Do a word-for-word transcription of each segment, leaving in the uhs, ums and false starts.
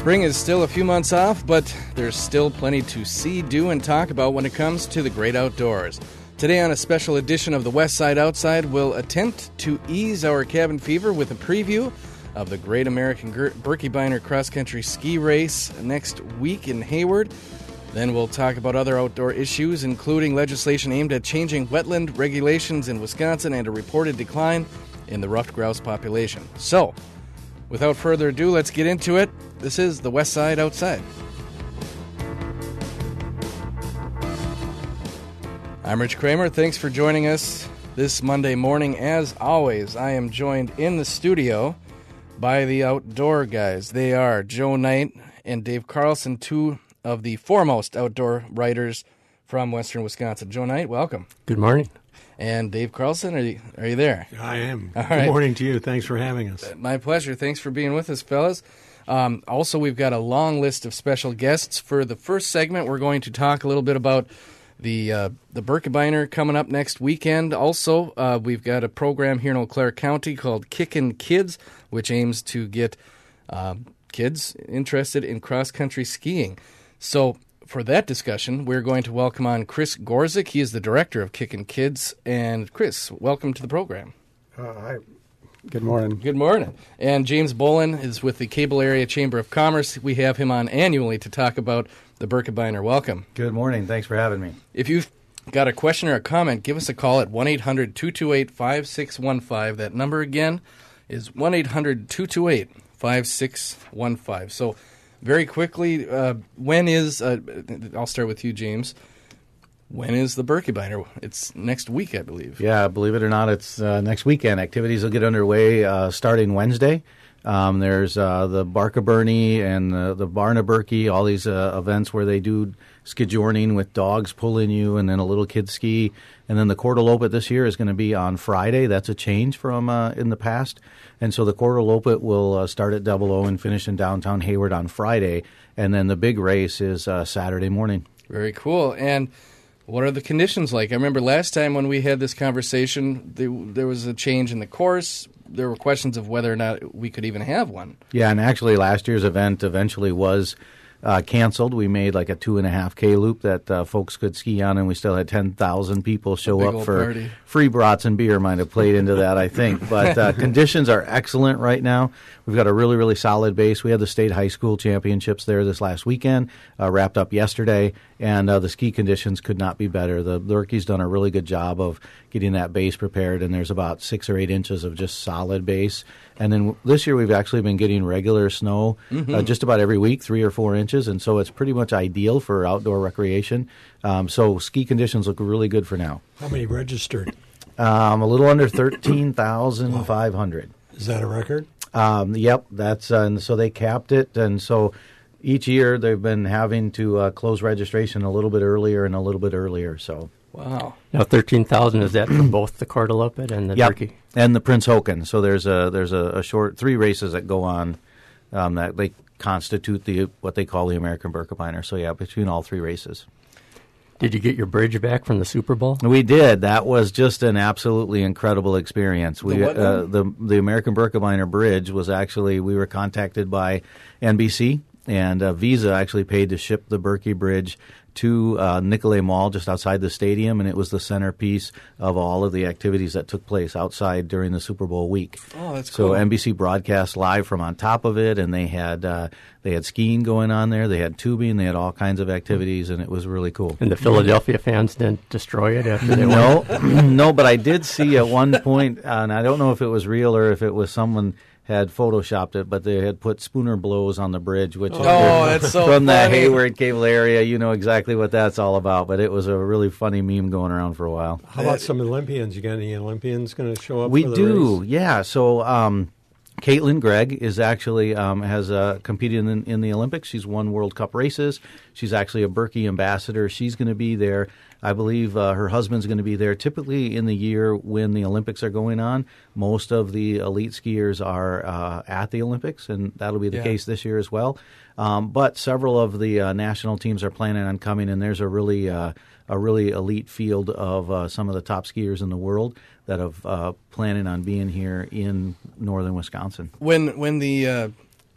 Spring is still a few months off, but there's still plenty to see, do, and talk about when it comes to the great outdoors. Today on a special edition of the West Side Outside, we'll attempt to ease our cabin fever with a preview of the Great American Birkebeiner Cross Country Ski Race next week in Hayward. Then we'll talk about other outdoor issues, including legislation aimed at changing wetland regulations in Wisconsin and a reported decline in the ruffed grouse population. So, without further ado, let's get into it. This is the West Side Outside. I'm Rich Kramer. Thanks for joining us this Monday morning. As always, I am joined in the studio by the outdoor guys. They are Joe Knight and Dave Carlson, two of the foremost outdoor writers from Western Wisconsin. Joe Knight, welcome. Good morning. And Dave Carlson, are you, are you there? I am. All Good right. morning to you. Thanks for having us. My pleasure. Thanks for being with us, fellas. Um, also, we've got a long list of special guests. For the first segment, we're going to talk a little bit about the uh, the Birkebeiner coming up next weekend. Also, uh, we've got a program here in Eau Claire County called Kickin' Kids, which aims to get uh, kids interested in cross-country skiing. So for that discussion, we're going to welcome on Chris Gorzik. He is the director of Kickin' Kids. And Chris, welcome to the program. Uh, hi. Good morning. Good morning. And James Bolin is with the Cable Area Chamber of Commerce. We have him on annually to talk about the Birkebeiner. Welcome. Good morning. Thanks for having me. If you've got a question or a comment, give us a call at one eight hundred two two eight five six one five. That number again is one eight hundred two two eight five six one five. So very quickly, uh, when is, uh, I'll start with you, James. When is the Birkebeiner? It's next week, I believe. Yeah, believe it or not, it's uh, next weekend. Activities will get underway uh, starting Wednesday. Um, there's uh, the Barkebernie and the, the Barnaberkey, all these uh, events where they do skidjourning with dogs pulling you and then a little kid ski. And then the Quarterlopet this year is going to be on Friday. That's a change from uh, in the past. And so the Quarterlopet will uh, start at Double O and finish in downtown Hayward on Friday. And then the big race is uh, Saturday morning. Very cool. And what are the conditions like? I remember last time when we had this conversation, there, there was a change in the course. There were questions of whether or not we could even have one. Yeah, and actually last year's event eventually was uh, canceled. We made like a two and a half K loop that uh, folks could ski on, and we still had ten thousand people show up for party. Free brats and beer. Might have played into that, I think. But uh, conditions are excellent right now. We've got a really, really solid base. We had the state high school championships there this last weekend, uh, wrapped up yesterday, and uh, the ski conditions could not be better. The Birkie's done a really good job of getting that base prepared, and there's about six or eight inches of just solid base. And then this year we've actually been getting regular snow mm-hmm. uh, just about every week, three or four inches, and so it's pretty much ideal for outdoor recreation. Um, so ski conditions look really good for now. How many registered? Um, a little under thirteen thousand five hundred. Is that a record? Um, yep, that's uh, and so they capped it, and so each year they've been having to uh, close registration a little bit earlier and a little bit earlier. So wow, now thirteen thousand is that for both the Quarterlopet and the yep. Birkie? And the Prince Håkan. So there's a there's a, a short three races that go on um, that they constitute the what they call the American Birkebeiner. So yeah, between all three races. Did you get your bridge back from the Super Bowl? We did. That was just an absolutely incredible experience. We the what uh, the the American Birkebeiner Bridge was actually we were contacted by N B C, and uh, Visa actually paid to ship the Birkie Bridge to uh, Nicolay Mall just outside the stadium, and it was the centerpiece of all of the activities that took place outside during the Super Bowl week. Oh, that's cool. So N B C broadcast live from on top of it, and they had uh, they had skiing going on there, they had tubing, they had all kinds of activities, and it was really cool. And the Philadelphia fans didn't destroy it after they no, won? No, but I did see at one point, uh, and I don't know if it was real or if it was someone had photoshopped it, but they had put Spooner blows on the bridge, which oh, is that's so from that funny. Hayward Cable area. You know exactly what that's all about, but it was a really funny meme going around for a while. How about some Olympians? You got any Olympians going to show up We for the do, race? yeah. So um, Caitlin Gregg is actually um, has uh, competed in, in the Olympics. She's won World Cup races. She's actually a Birkie ambassador. She's going to be there. I believe uh, her husband's going to be there. Typically in the year when the Olympics are going on, most of the elite skiers are uh, at the Olympics, and that'll be the yeah. case this year as well. Um, but several of the uh, national teams are planning on coming, and there's a really uh, a really elite field of uh, some of the top skiers in the world that have uh, planning on being here in northern Wisconsin. When when the uh,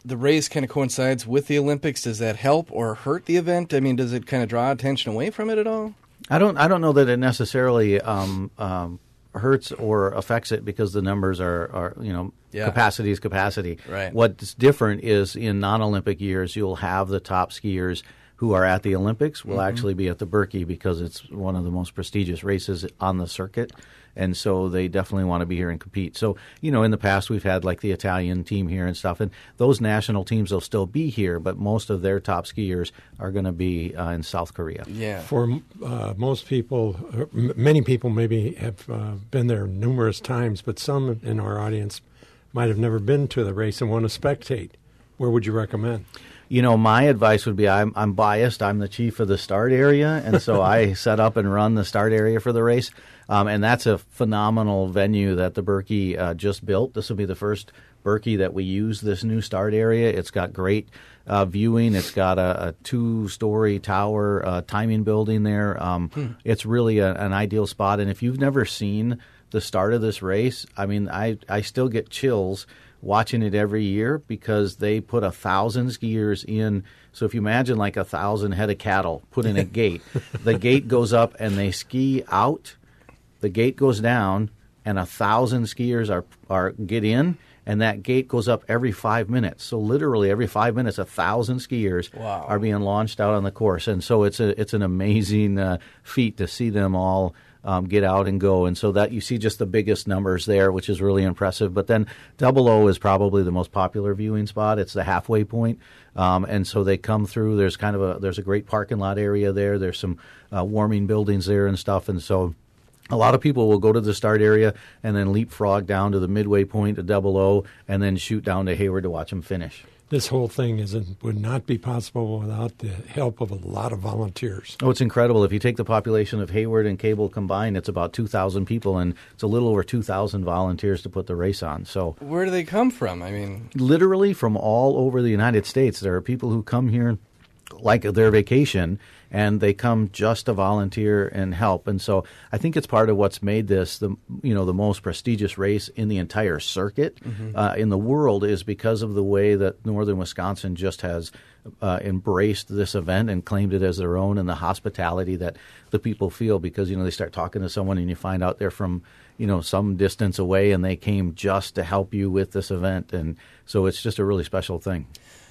the race kind of coincides with the Olympics. Does that help or hurt the event? I mean, does it kind of draw attention away from it at all? I don't. I don't know that it necessarily um, um, hurts or affects it because the numbers are, are you know, Yeah. capacity is capacity. Right. What's different is in non-Olympic years, you'll have the top skiers who are at the Olympics will Mm-hmm. actually be at the Birkie because it's one of the most prestigious races on the circuit. And so they definitely want to be here and compete. So, you know, in the past we've had like the Italian team here and stuff, and those national teams will still be here, but most of their top skiers are going to be uh, in South Korea. Yeah. For uh, most people, uh, m- many people maybe have uh, been there numerous times, but some in our audience might have never been to the race and want to spectate. Where would you recommend? You know, my advice would be I'm, I'm biased. I'm the chief of the start area, and so I set up and run the start area for the race. Um, and that's a phenomenal venue that the Birkie uh, just built. This will be the first Birkie that we use, this new start area. It's got great uh, viewing. It's got a, a two-story tower uh, timing building there. Um, hmm. It's really a, an ideal spot. And if you've never seen the start of this race, I mean, I, I still get chills watching it every year because they put a thousand skiers in. So if you imagine like a thousand head of cattle put in a gate, the gate goes up and they ski out, the gate goes down, and a thousand skiers are, are get in, and that gate goes up every five minutes. So literally every five minutes, a thousand skiers wow. are being launched out on the course. And so it's a it's an amazing uh, feat to see them all Um, get out and go. And so that you see just the biggest numbers there, which is really impressive. But then Double O is probably the most popular viewing spot. It's the halfway point. Um, and so they come through. There's kind of a there's a great parking lot area there. There's some uh, warming buildings there and stuff. And so a lot of people will go to the start area and then leapfrog down to the midway point to Double O and then shoot down to Hayward to watch them finish. This whole thing isn't would not be possible without the help of a lot of volunteers. Oh, it's incredible. If you take the population of Hayward and Cable combined, it's about two thousand people, and it's a little over two thousand volunteers to put the race on. So, where do they come from? I mean, literally from all over the United States. There are people who come here like their vacation, and they come just to volunteer and help. And so I think it's part of what's made this the you know the most prestigious race in the entire circuit mm-hmm. uh, in the world is because of the way that Northern Wisconsin just has uh, embraced this event and claimed it as their own, and the hospitality that the people feel because you know they start talking to someone and you find out they're from you know some distance away and they came just to help you with this event, and so it's just a really special thing.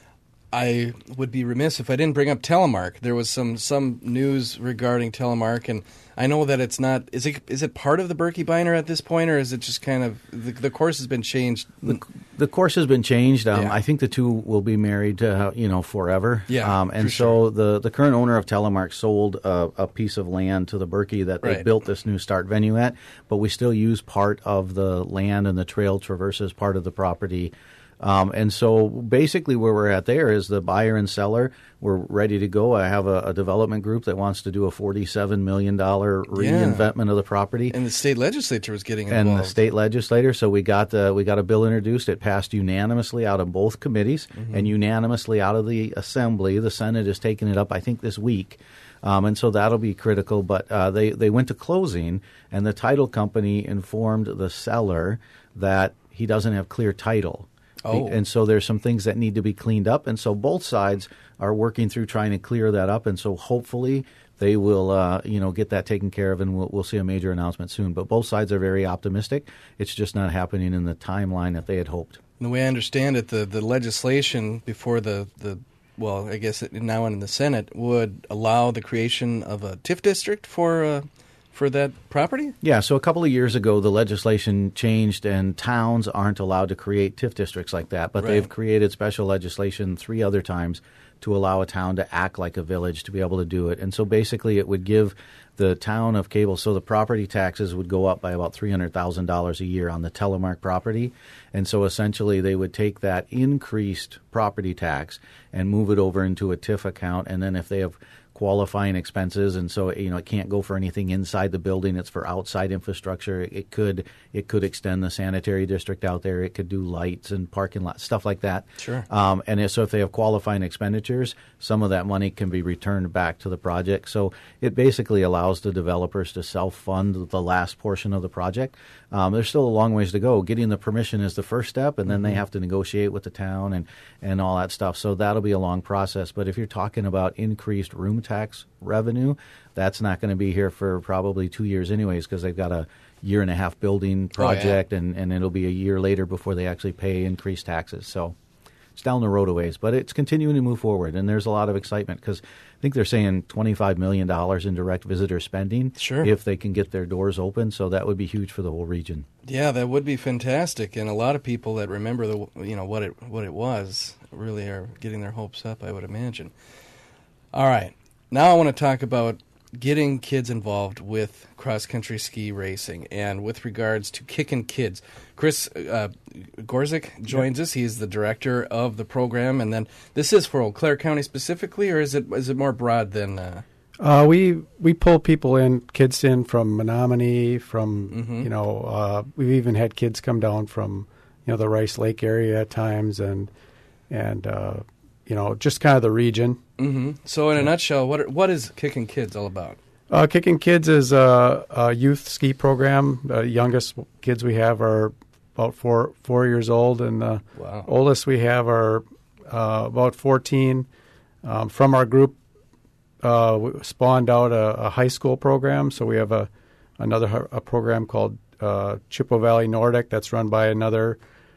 I would be remiss if I didn't bring up Telemark. There was some, some news regarding Telemark, and I know that it's not. Is it is it part of the Birkie Binder at this point, or is it just kind of the, the course has been changed? The, the course has been changed. Um, yeah. I think the two will be married, uh, you know, forever. Yeah, um, and for so sure. the the current owner of Telemark sold a, a piece of land to the Birkie that they right. built this new start venue at, but we still use part of the land, and the trail traverses part of the property. Um, and so basically where we're at there is the buyer and seller. We're ready to go. I have a, a development group that wants to do a forty-seven million dollars reinvestment yeah. of the property. And the state legislature was getting involved. And the state legislator. So we got the, we got a bill introduced. It passed unanimously out of both committees mm-hmm. and unanimously out of the Assembly. The Senate is taking it up, I think, this week. Um, and so that'll be critical. But uh, they, they went to closing, and the title company informed the seller that he doesn't have clear title. Oh. And so there's some things that need to be cleaned up. And so both sides are working through trying to clear that up. And so hopefully they will, uh, you know, get that taken care of, and we'll, we'll see a major announcement soon. But both sides are very optimistic. It's just not happening in the timeline that they had hoped. The way I understand it, the, the legislation before the, the, well, I guess it, now in the Senate, would allow the creation of a TIF district for uh, for that property? Yeah, so a couple of years ago, the legislation changed, and towns aren't allowed to create TIF districts like that. But right. they've created special legislation three other times to allow a town to act like a village to be able to do it. And so basically it would give the town of Cable, so the property taxes would go up by about three hundred thousand dollars a year on the Telemark property. And so essentially they would take that increased property tax and move it over into a TIF account. And then if they have qualifying expenses, and so you know it can't go for anything inside the building. It's for outside infrastructure. It could it could extend the sanitary district out there. It could do lights and parking lots, stuff like that. Sure. Um, and so if they have qualifying expenditures, some of that money can be returned back to the project. So it basically allows the developers to self-fund the last portion of the project. Um, there's still a long ways to go. Getting the permission is the first step, and then mm-hmm. they have to negotiate with the town and, and all that stuff. So that'll be a long process. But if you're talking about increased room tax revenue, that's not going to be here for probably two years anyways, because they've got a year and a half building project, oh, yeah. and, and it'll be a year later before they actually pay increased taxes. So it's down the road a ways, but it's continuing to move forward, and there's a lot of excitement because I think they're saying twenty-five million dollars in direct visitor spending sure. if they can get their doors open, so that would be huge for the whole region. Yeah, that would be fantastic, and a lot of people that remember the you know what it what it was really are getting their hopes up, I would imagine. All right, now I want to talk about getting kids involved with cross-country ski racing, and with regards to Kickin' Kids. Chris uh, Gorzik joins yep. us. He's the director of the program, and then this is for Eau Claire County specifically, or is it is it more broad than? Uh... Uh, we we pull people in, kids in from Menominee, from mm-hmm. you know, uh, we've even had kids come down from you know the Rice Lake area at times, and and uh, you know just kind of the region. Mm-hmm. So, in a nutshell, what are, what is Kickin' Kids all about? Uh, Kickin' Kids is a, a youth ski program. The youngest kids we have are about four four years old, and the wow. oldest we have are uh, about fourteen. Um, from our group, uh, we spawned out a, a high school program. So we have a another a program called uh, Chippewa Valley Nordic that's run by another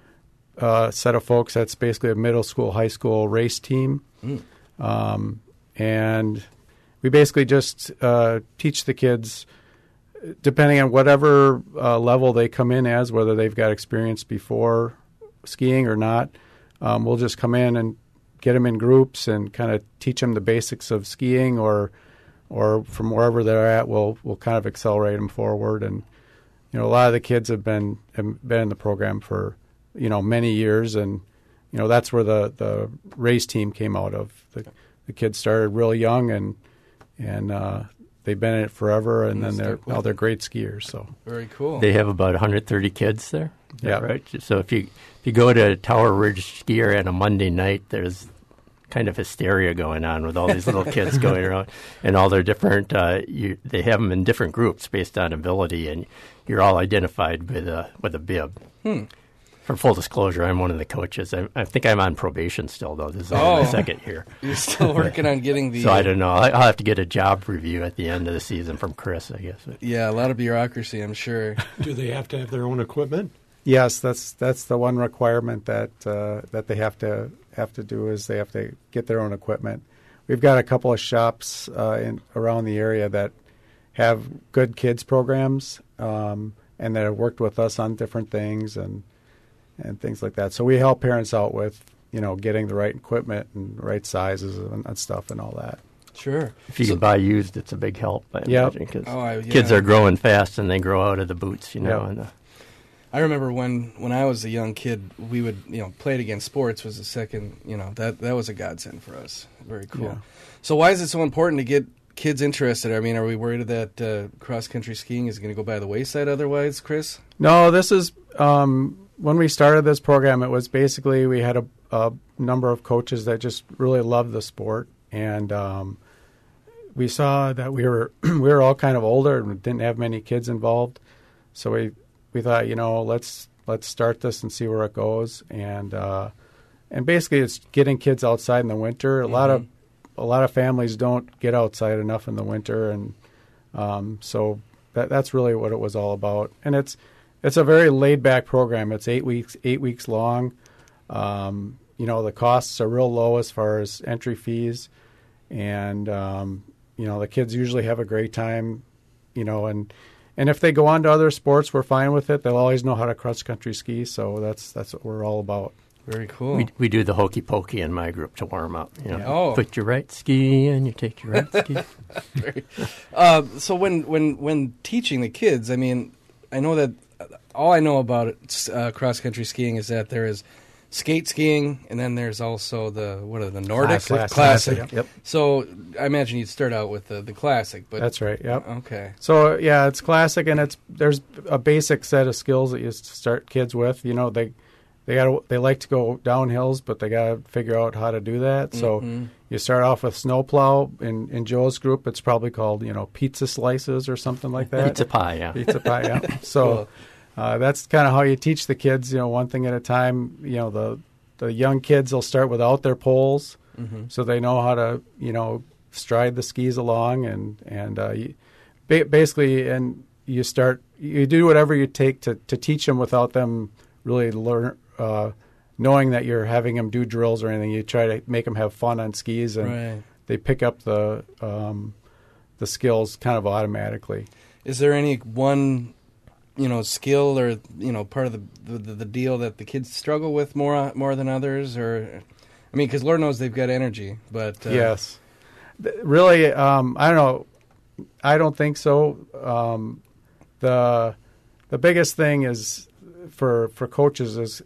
uh, set of folks. That's basically a middle school, high school race team. Mm. Um, and we basically just uh, teach the kids, depending on whatever uh, level they come in as, whether they've got experience before skiing or not. Um, we'll just come in and get them in groups and kind of teach them the basics of skiing, or or from wherever they're at, we'll we'll kind of accelerate them forward. And you know, a lot of the kids have been have been in the program for you know many years, and you know that's where the, the race team came out of. The, the kids started really young, and and uh, they've been in it forever, and, and then they're now they're great skiers. So very cool. They have about one hundred thirty kids there. Yeah, right. So if you if you go to Tower Ridge Ski Area on a Monday night, there's kind of hysteria going on with all these little kids going around, and all their different. Uh, you, they have them in different groups based on ability, and you're all identified with a with a bib. Hmm. For full disclosure, I'm one of the coaches. I, I think I'm on probation still, though. This is oh, my second year. You're still working on getting the... So I don't know. I'll have to get a job review at the end of the season from Chris, I guess. But. Yeah, a lot of bureaucracy, I'm sure. Do they have to have their own equipment? Yes, that's that's the one requirement that uh, that they have to have to do is they have to get their own equipment. We've got a couple of shops uh, in around the area that have good kids programs um, and that have worked with us on different things and and things like that. So we help parents out with, you know, getting the right equipment and right sizes and, and stuff and all that. Sure. If you so, can buy used, it's a big help, I yep. imagine, because oh, yeah. kids are growing fast and they grow out of the boots, you know. Yep. And, uh, I remember when, when I was a young kid, we would, you know, play it against sports was the second, you know, that, that was a godsend for us. Very cool. Yeah. So why is it so important to get kids interested? I mean, are we worried that uh, cross-country skiing is going to go by the wayside otherwise, Chris? No, this is... Um, when we started this program, it was basically we had a, a number of coaches that just really loved the sport, and um, we saw that we were we were all kind of older and didn't have many kids involved, so we we thought, you know, let's let's start this and see where it goes, and uh, and basically it's getting kids outside in the winter. A mm-hmm. lot of a lot of families don't get outside enough in the winter, and um, so that that's really what it was all about, and it's. It's a very laid-back program. It's eight weeks, eight weeks long. Um, you know, the costs are real low as far as entry fees, and um, you know, the kids usually have a great time. You know, and and if they go on to other sports, we're fine with it. They'll always know how to cross-country ski, so that's that's what we're all about. Very cool. We we do the hokey pokey in my group to warm up. You know, yeah. Oh. Put your right ski and you take your right ski. uh, so when when when teaching the kids, I mean, I know that. All I know about uh, cross-country skiing is that there is skate skiing, and then there's also the what are the Nordic Classic. classic. Classic, yep. So I imagine you'd start out with the, the classic, but That's right. Yep. okay. So yeah, it's classic, and it's there's a basic set of skills that you start kids with. You know, they they got they like to go down hills, but they got to figure out how to do that. So Mm-hmm. you start off with snowplow. In in Joe's group, it's probably called you know pizza slices or something like that. Pizza pie, yeah. Pizza pie. Yeah. So. Cool. Uh, that's kind of how you teach the kids, you know, one thing at a time. You know, the the young kids will start without their poles, Mm-hmm. so they know how to, you know, stride the skis along, and and uh, you, ba- basically, and you start you do whatever you take to, to teach them without them really learn uh, knowing that you're having them do drills or anything. You try to make them have fun on skis, and Right. they pick up the um, the skills kind of automatically. Is there any one, you know, skill or, you know, part of the the, the deal that the kids struggle with more more than others? Or, I mean, because Lord knows they've got energy, but uh, Yes. Th- Really, um, I don't know. I don't think so. Um, the the biggest thing is for for coaches is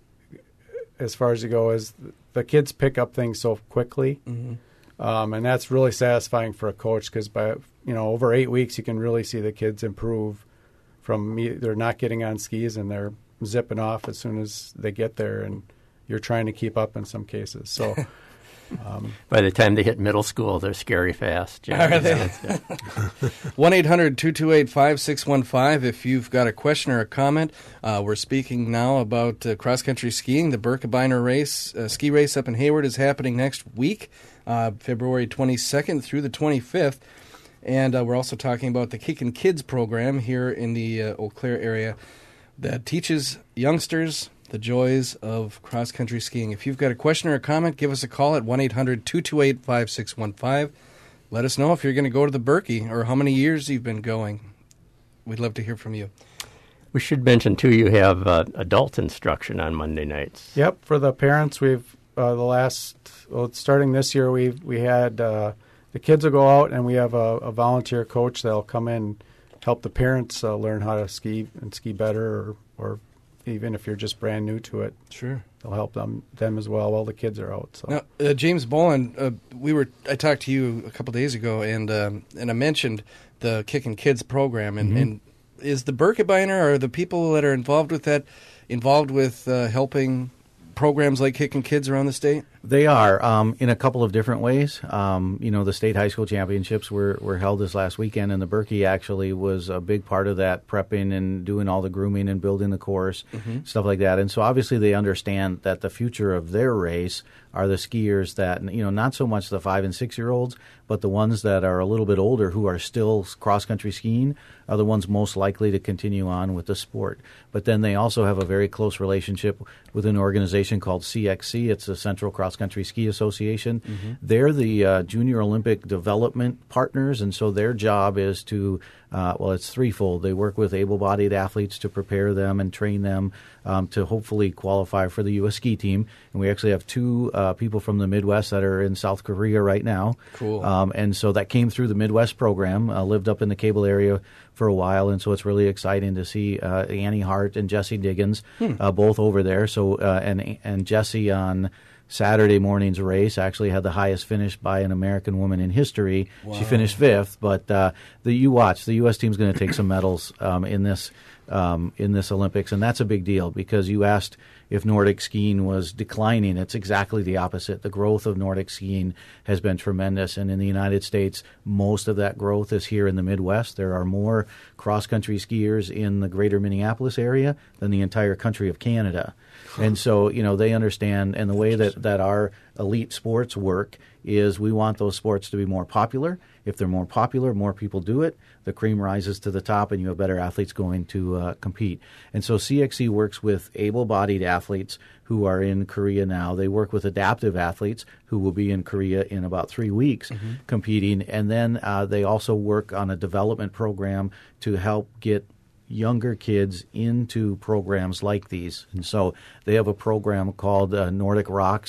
as far as you go is the kids pick up things so quickly, Mhm. um, and that's really satisfying for a coach because by you know over eight weeks you can really see the kids improve from me, they're not getting on skis and they're zipping off as soon as they get there, and you're trying to keep up in some cases. So. Um, By the time they hit middle school, they're scary fast. Yeah. Are they? one eight hundred two two eight five six one five if you've got a question or a comment. Uh, we're speaking now about uh, cross-country skiing. The Birkebeiner race, uh, ski race up in Hayward is happening next week, uh, February twenty-second through the twenty-fifth. And uh, we're also talking about the Kickin' Kids program here in the uh, Eau Claire area that teaches youngsters the joys of cross-country skiing. If you've got a question or a comment, give us a call at one eight hundred two two eight five six one five. Let us know if you're going to go to the Berkey or how many years you've been going. We'd love to hear from you. We should mention, too, you have uh, adult instruction on Monday nights. Yep, for the parents, we've uh, the last well, starting this year, we we had uh, the kids will go out, and we have a, a volunteer coach that'll come in and help the parents uh, learn how to ski and ski better, or, or even if you're just brand new to it, Sure. they'll help them them as well while the kids are out. So Now, uh, James Boland, uh, we were I talked to you a couple days ago, and um, and I mentioned the Kickin' Kids program, and, Mm-hmm. and is the Birkebeiner or the people that are involved with that involved with uh, helping programs like Kickin' Kids around the state? They are um, in a couple of different ways. Um, you know, the state high school championships were, were held this last weekend, and the Berkey actually was a big part of that, prepping and doing all the grooming and building the course, Mm-hmm. stuff like that. And so obviously they understand that the future of their race are the skiers that, you know, not so much the five and six year olds, but the ones that are a little bit older who are still cross country skiing are the ones most likely to continue on with the sport. But then they also have a very close relationship with an organization called C X C. It's the Central Cross Country Ski Association. Mm-hmm. They're the uh, Junior Olympic development partners, and so their job is to, uh, well, it's threefold. They work with able-bodied athletes to prepare them and train them um, to hopefully qualify for the U S ski team. And we actually have two uh, people from the Midwest that are in South Korea right now. Cool. Um, and so that came through the Midwest program, uh, lived up in the Cable area for a while, and so it's really exciting to see uh, Annie Hart and Jesse Diggins Hmm. uh, both over there. So uh, and and Jesse on Saturday morning's race actually had the highest finish by an American woman in history. She finished fifth, but uh, the you watch the U S team's going to take some medals um, in this um, in this Olympics, and that's a big deal because you asked if Nordic skiing was declining. It's exactly the opposite. The growth of Nordic skiing has been tremendous, and in the United States, most of that growth is here in the Midwest. There are more cross-country skiers in the greater Minneapolis area than the entire country of Canada. And so, you know, they understand, and the way that, that our elite sports work is we want those sports to be more popular. If they're more popular, more people do it. The cream rises to the top, and you have better athletes going to uh, compete. And so C X C works with able-bodied athletes who are in Korea now. They work with adaptive athletes who will be in Korea in about three weeks mm-hmm. competing. And then uh, they also work on a development program to help get younger kids into programs like these. And so they have a program called uh, Nordic Rocks.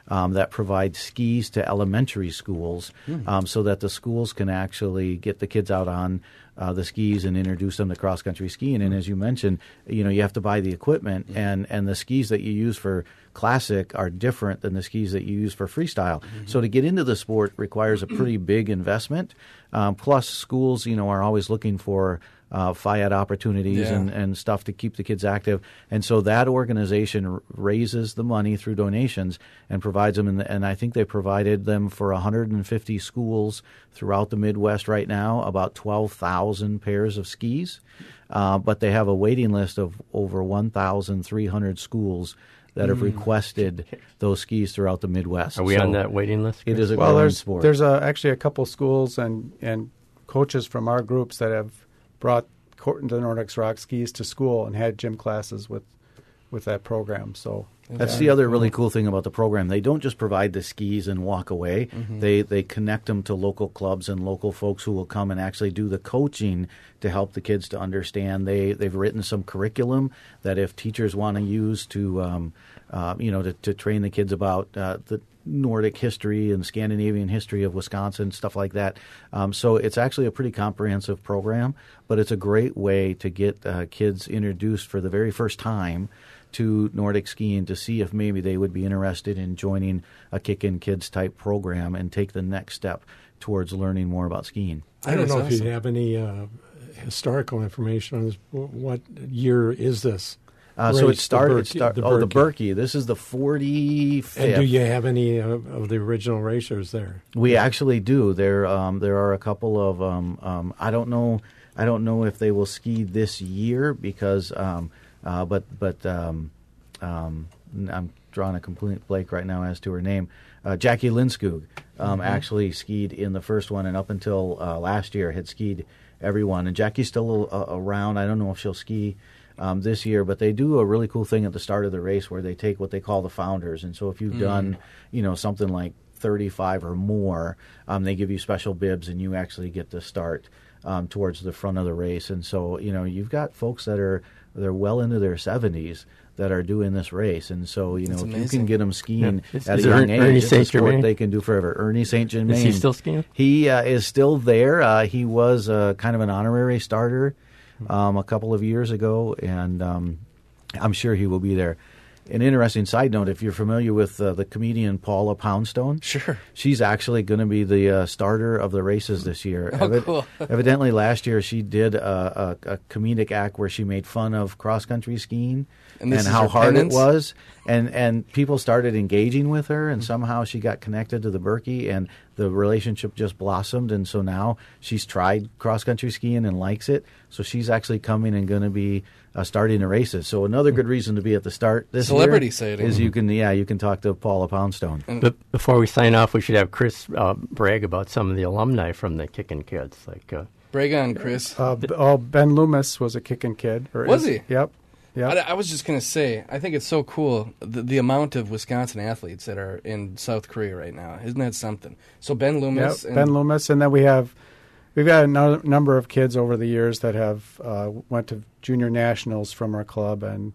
um, that provides skis to elementary schools Hmm. um, so that the schools can actually get the kids out on uh, the skis and introduce them to cross-country skiing. And as you mentioned, you know, you have to buy the equipment, and, and the skis that you use for classic are different than the skis that you use for freestyle. Mm-hmm. So to get into the sport requires a pretty big investment. Um, plus, schools, you know, are always looking for uh, F I A D opportunities Yeah. and, and stuff to keep the kids active. And so that organization r- raises the money through donations and provides them. And, and I think they provided them for one hundred fifty schools throughout the Midwest right now, about twelve thousand pairs of skis. Uh, but they have a waiting list of over one thousand three hundred schools that have requested those skis throughout the Midwest. Are we So on that waiting list? It is a Well, growing there's sport. there's a, actually a couple schools and, and coaches from our groups that have brought Cor- the Nordics Rock skis to school and had gym classes with with that program. So That's the other really cool thing about the program. They don't just provide the skis and walk away. Mm-hmm. They they connect them to local clubs and local folks who will come and actually do the coaching to help the kids to understand. They they've written some curriculum that if teachers want to use to um, uh, you know to, to train the kids about uh, the Nordic history and Scandinavian history of Wisconsin, stuff like that. Um, so it's actually a pretty comprehensive program, but it's a great way to get uh, kids introduced for the very first time to Nordic skiing to see if maybe they would be interested in joining a Kickin' Kids type program and take the next step towards learning more about skiing. I don't That is know if awesome. you have any uh, historical information on this. Wh- What year is this? Uh, so it race, the started. It Berkey- start, the oh, the Berkey. Berkey. This is the forty-fifth. And do you have any uh, of the original racers there? We actually do. There, um, there are a couple of. Um, um, I don't know. I don't know if they will ski this year because, um, uh, but but um, um, I'm drawing a complete blank right now as to her name. Uh, Jackie Lindskog um, actually skied in the first one, and up until uh, last year had skied everyone. And Jackie's still uh, around. I don't know if she'll ski um, this year, but they do a really cool thing at the start of the race where they take what they call the founders. And so if you've done, you know, something like thirty-five or more, um, they give you special bibs, and you actually get to start um, towards the front of the race. And so, you know, you've got folks that are they're well into their seventies that are doing this race. And so, you know, That's if you amazing. can get them skiing Yeah. Is- at is a young Ern- Ernie age, it's a Saint sport Germain? they can do forever. Ernie Saint Germain. Is he still skiing? He uh, is still there. Uh, he was uh, kind of an honorary starter um, a couple of years ago, and um, I'm sure he will be there. An interesting side note, if you're familiar with uh, the comedian Paula Poundstone, Sure. she's actually going to be the uh, starter of the races this year. Oh, Evi- cool. Evidently, last year she did a, a, a comedic act where she made fun of cross-country skiing And this is how her hard penance? it was. And, and people started engaging with her, and somehow she got connected to the Berkey, and the relationship just blossomed. And so now she's tried cross-country skiing and likes it. So she's actually coming and going to be uh, starting the races. So another good reason to be at the start this Celebrity year sighting. is you can, yeah, you can talk to Paula Poundstone. But before we sign off, we should have Chris uh, brag about some of the alumni from the Kickin' Kids. Like, uh, Brag on, Chris. uh, b- oh, Ben Loomis was a kicking kid. Or Was is- he? Yep. Yep. I, I was just going to say, I think it's so cool, the, the amount of Wisconsin athletes that are in South Korea right now. Isn't that something? So Ben Loomis. Yep, and Ben Loomis, and then we have we've got a no, number of kids over the years that have uh, went to junior nationals from our club, and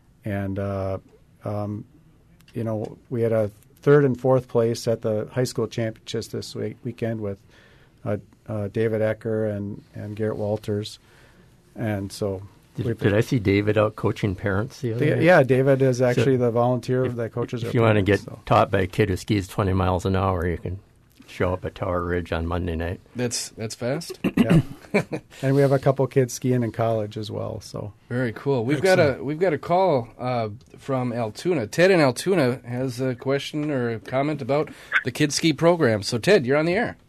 and uh, um, you know we had a third and fourth place at the high school championships this week, weekend with uh, uh, David Ecker and and Garrett Walters, and so. did, we've- did I see David out coaching parents the other the- day? yeah, David is actually So the volunteer if- that coaches. If our you want to get parents, so. taught by a kid who skis twenty miles an hour, you can show up at Tower Ridge on Monday night. That's that's fast. Yeah. And we have a couple kids skiing in college as well. So Very cool. We've got a we've got a call uh, from Altoona. Ted in Altoona has a question or a comment about the Kids Ski program. So Ted, you're on the air.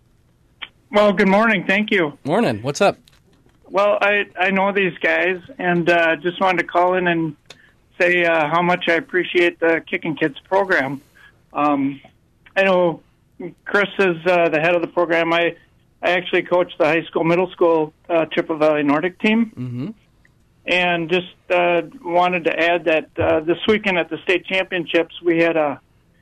Well, good morning. Thank you. Morning. What's up? Well, I I know these guys, and uh, just wanted to call in and say uh, how much I appreciate the Kickin' Kids program. Um, I know Chris is uh, the head of the program. I I actually coach the high school, middle school uh, Chippewa Valley Nordic team, Mm-hmm. and just uh, wanted to add that uh, this weekend at the state championships we had a,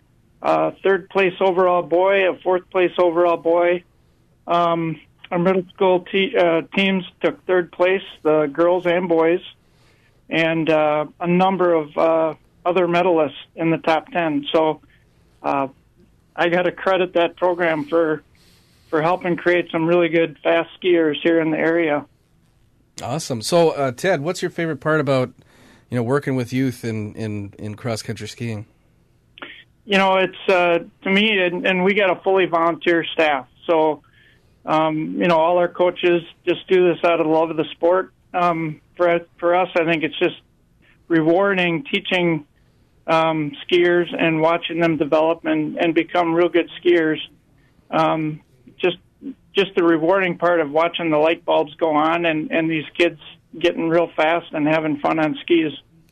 a third place overall boy, a fourth place overall boy. Um, our middle school te- uh, teams took third place, the girls and boys, and uh, a number of uh, other medalists in the top ten. So uh, I got to credit that program for for helping create some really good fast skiers here in the area. Awesome. So, uh, Ted, what's your favorite part about you know working with youth in in, in cross country skiing? You know, it's uh, to me, and, and we got a fully volunteer staff, so um, you know, all our coaches just do this out of the love of the sport. Um, for for us, I think it's just rewarding teaching um, skiers and watching them develop and, and become real good skiers. Um, just just the rewarding part of watching the light bulbs go on and, and these kids getting real fast and having fun on skis.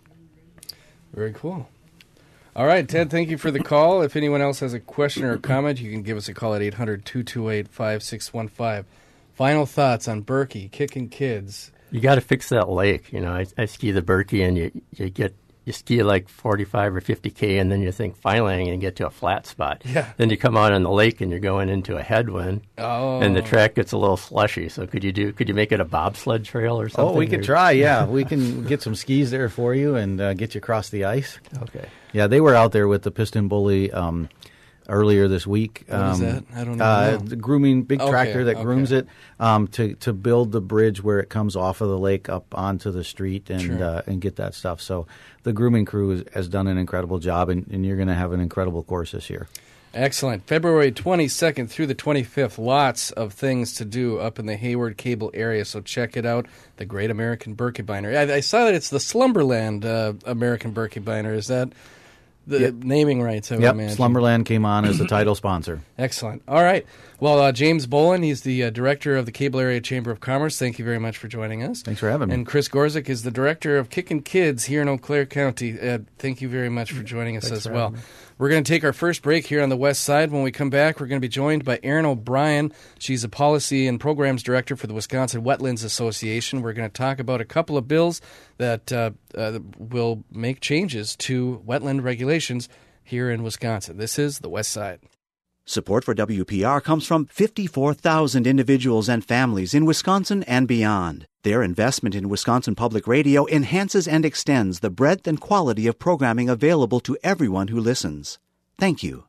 Very cool. All right, Ted, thank you for the call. If anyone else has a question or a comment, you can give us a call at eight hundred, two two eight, five six one five. Final thoughts on Berkey, kicking kids. You got to fix that lake. You know, I, I ski the Berkey, and you you get you ski like forty-five or fifty K, and then you think finally I'm going to get to a flat spot. Yeah. Then you come out on the lake, and you're going into a headwind, Oh. and the track gets a little slushy. So could you do? Could you make it a bobsled trail or something? Oh, we could or- try, yeah. We can get some skis there for you and uh, get you across the ice. Okay. Yeah, they were out there with the Piston Bully um, earlier this week. What is um, that? I don't even uh, know. The grooming, big Okay, tractor that okay. grooms it um, to to build the bridge where it comes off of the lake up onto the street and Sure. uh, and get that stuff. So the grooming crew is, has done an incredible job, and, and you're going to have an incredible course this year. Excellent. February twenty-second through the twenty-fifth, lots of things to do up in the Hayward Cable area, so check it out, the Great American Birkebeiner. I, I saw that it's the Slumberland uh, American Birkebeiner. Is that the Yep. naming rights, I would Yep, imagine? Slumberland came on as the title sponsor. Excellent. All right. Well, uh, James Bolin, he's the uh, director of the Cable Area Chamber of Commerce. Thank you very much for joining us. Thanks for having me. And Chris Gorzik is the director of Kickin' Kids here in Eau Claire County. Uh, thank you very much for joining us Thanks as for well. having me. We're going to take our first break here on the West Side. When we come back, we're going to be joined by Erin O'Brien. She's a policy and programs director for the Wisconsin Wetlands Association. We're going to talk about a couple of bills that uh, uh, will make changes to wetland regulations here in Wisconsin. This is the West Side. Support for W P R comes from fifty-four thousand individuals and families in Wisconsin and beyond. Their investment in Wisconsin Public Radio enhances and extends the breadth and quality of programming available to everyone who listens. Thank you.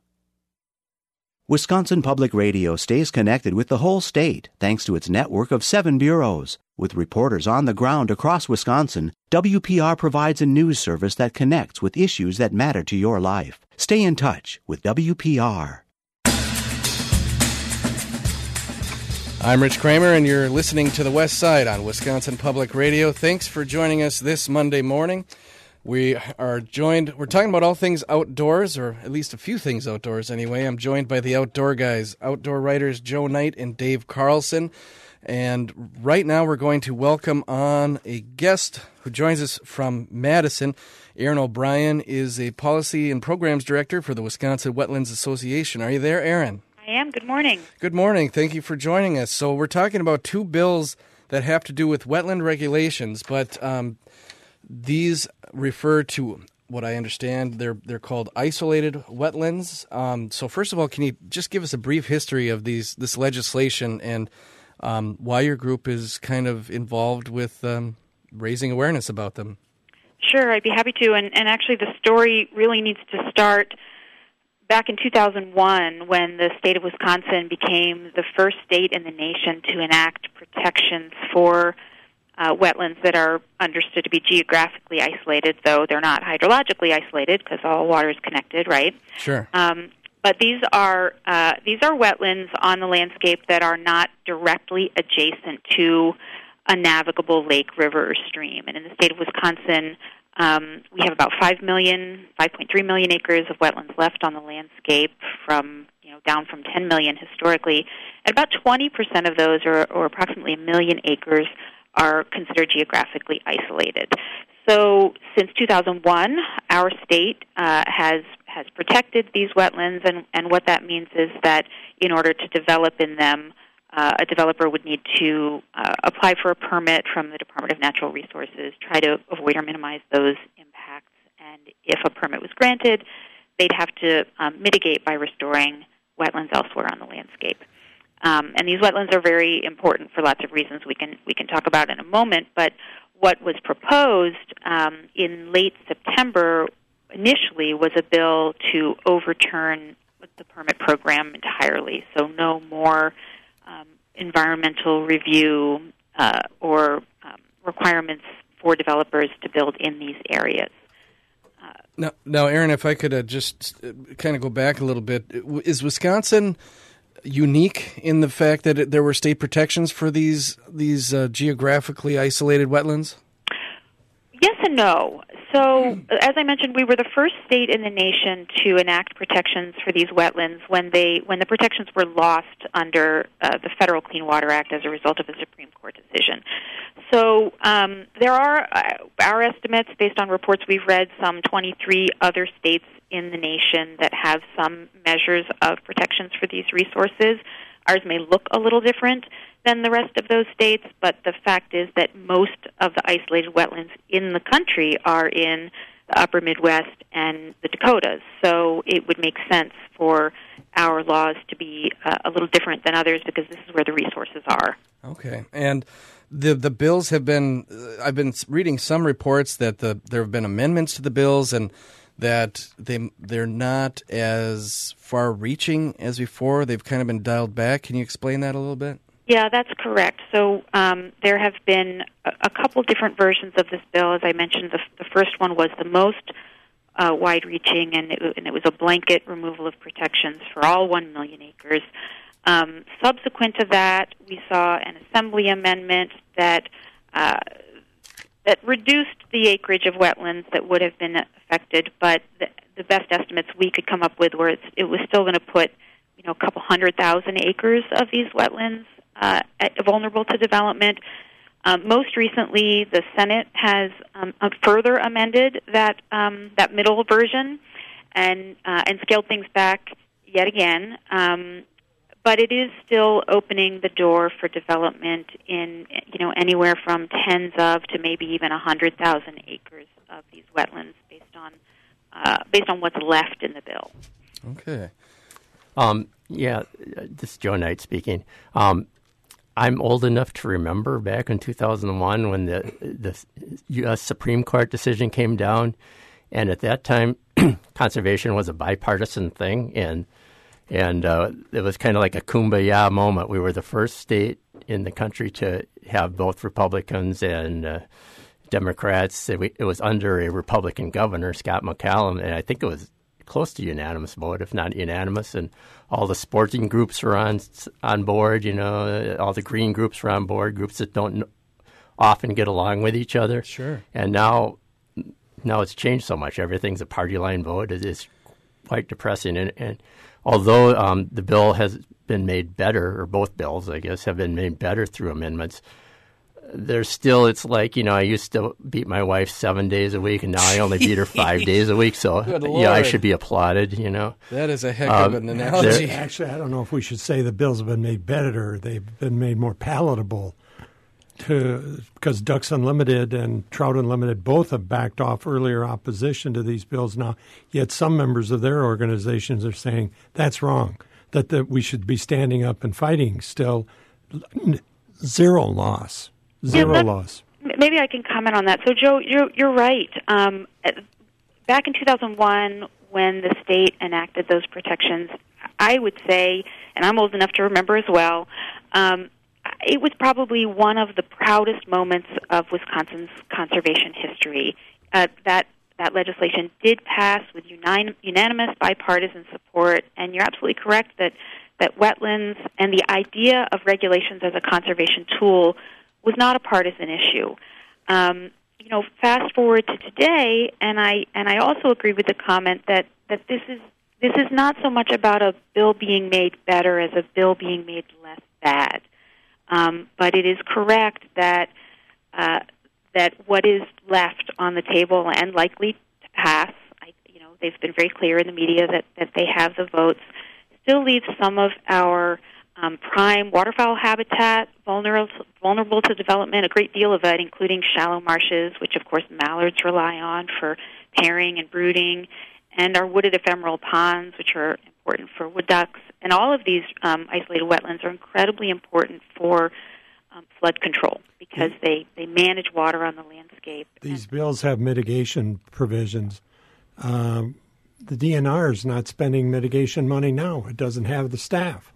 Wisconsin Public Radio stays connected with the whole state thanks to its network of seven bureaus. With reporters on the ground across Wisconsin, W P R provides a news service that connects with issues that matter to your life. Stay in touch with W P R. I'm Rich Kramer, and you're listening to The West Side on Wisconsin Public Radio. Thanks for joining us this Monday morning. We are joined, we're talking about all things outdoors, or at least a few things outdoors anyway. I'm joined by the outdoor guys, outdoor writers Joe Knight and Dave Carlson. And right now we're going to welcome on a guest who joins us from Madison. Erin O'Brien is a policy and programs director for the Wisconsin Wetlands Association. Are you there, Erin? I am. Good morning. Good morning. Thank you for joining us. So we're talking about two bills that have to do with wetland regulations, but um, these refer to what I understand. They're they're called isolated wetlands. Um, so first of all, can you just give us a brief history of these this legislation and um, why your group is kind of involved with um, raising awareness about them? Sure, I'd be happy to. And, and actually, the story really needs to start back in two thousand one, when the state of Wisconsin became the first state in the nation to enact protections for uh, wetlands that are understood to be geographically isolated, though they're not hydrologically isolated because all water is connected, right? Sure. Um, but these are uh, these are wetlands on the landscape that are not directly adjacent to a navigable lake, river, or stream. And in the state of Wisconsin, Um, we have about five million, five point three million acres of wetlands left on the landscape, from you know down from ten million historically, and about twenty percent of those, or, or approximately a million acres, are considered geographically isolated. So, since two thousand one, our state uh, has has protected these wetlands, and, and what that means is that in order to develop in them, Uh, a developer would need to uh, apply for a permit from the Department of Natural Resources, try to avoid or minimize those impacts, and if a permit was granted, they'd have to um, mitigate by restoring wetlands elsewhere on the landscape. Um, and these wetlands are very important for lots of reasons we can we can talk about in a moment, but what was proposed um, in late September initially was a bill to overturn the permit program entirely, so no more um, environmental review uh, or um, requirements for developers to build in these areas. Uh, now, now, Aaron, if I could uh, just uh, kind of go back a little bit, is Wisconsin unique in the fact that it, there were state protections for these these uh, geographically isolated wetlands? Yes and no. So, as I mentioned, we were the first state in the nation to enact protections for these wetlands when they when the protections were lost under uh, the Federal Clean Water Act as a result of a Supreme Court decision. So, um, there are uh, our estimates based on reports we've read. Some twenty-three other states in the nation that have some measures of protections for these resources. Ours may look a little different than the rest of those states, but the fact is that most of the isolated wetlands in the country are in the upper Midwest and the Dakotas. So it would make sense for our laws to be uh, a little different than others because this is where the resources are. Okay. And the the bills have been, uh, I've been reading some reports that the there have been amendments to the bills and that they, they're not as far-reaching as before. They've kind of been dialed back. Can you explain that a little bit? Yeah, that's correct. So um, there have been a, a couple different versions of this bill. As I mentioned, the, the first one was the most uh, wide-reaching, and it, and it was a blanket removal of protections for all one million acres. Um, subsequent to that, we saw an Assembly amendment that uh, that reduced the acreage of wetlands that would have been affected, but the, the best estimates we could come up with were it's, it was still going to put, you know, a couple hundred thousand acres of these wetlands uh, at, vulnerable to development. Um, most recently, the Senate has um, further amended that um, that middle version and uh, and scaled things back yet again. Um, But it is still opening the door for development in, you know, anywhere from tens of to maybe even a hundred thousand acres of these wetlands, based on uh, based on what's left in the bill. Okay. Um, yeah, this is Joe Knight speaking. Um, I'm old enough to remember back in two thousand one when the the U S Supreme Court decision came down, and at that time, conservation was a bipartisan thing, and And uh, it was kind of like a kumbaya moment. We were the first state in the country to have both Republicans and uh, Democrats. It, it was under a Republican governor, Scott McCallum, and I think it was close to unanimous vote, if not unanimous. And all the sporting groups were on on board. You know, all the green groups were on board. Groups that don't often get along with each other. Sure. And now, now it's changed so much. Everything's a party line vote. It is quite depressing, and. and Although um, the bill has been made better, or both bills, I guess, have been made better through amendments, there's still, it's like, you know, I used to beat my wife seven days a week, and now I only beat her five days a week. So, yeah, I should be applauded, you know. That is a heck um, of an analogy. Actually, I don't know if we should say the bills have been made better. They've been made more palatable. To, because Ducks Unlimited and Trout Unlimited both have backed off earlier opposition to these bills now, yet some members of their organizations are saying that's wrong, that, that we should be standing up and fighting still. Zero loss. Zero yeah, loss. Maybe I can comment on that. So, Joe, you're, you're right. Um, back in two thousand one, when the state enacted those protections, I would say, and I'm old enough to remember as well, um, it was probably one of the proudest moments of Wisconsin's conservation history. Uh, that that legislation did pass with unin- unanimous bipartisan support, and you're absolutely correct that, that wetlands and the idea of regulations as a conservation tool was not a partisan issue. Um, you know, fast forward to today, and I and I also agree with the comment that, that this is this is not so much about a bill being made better as a bill being made less bad. Um, but it is correct that uh, that what is left on the table and likely to pass, I, you know, they've been very clear in the media that, that they have the votes, still leaves some of our um, prime waterfowl habitat vulnerable vulnerable to development. A great deal of it, including shallow marshes, which of course mallards rely on for pairing and brooding, and our wooded ephemeral ponds, which are important for wood ducks. And all of these um, isolated wetlands are incredibly important for um, flood control because they, they manage water on the landscape. These bills have mitigation provisions Um, the D N R is not spending mitigation money now. It doesn't have the staff.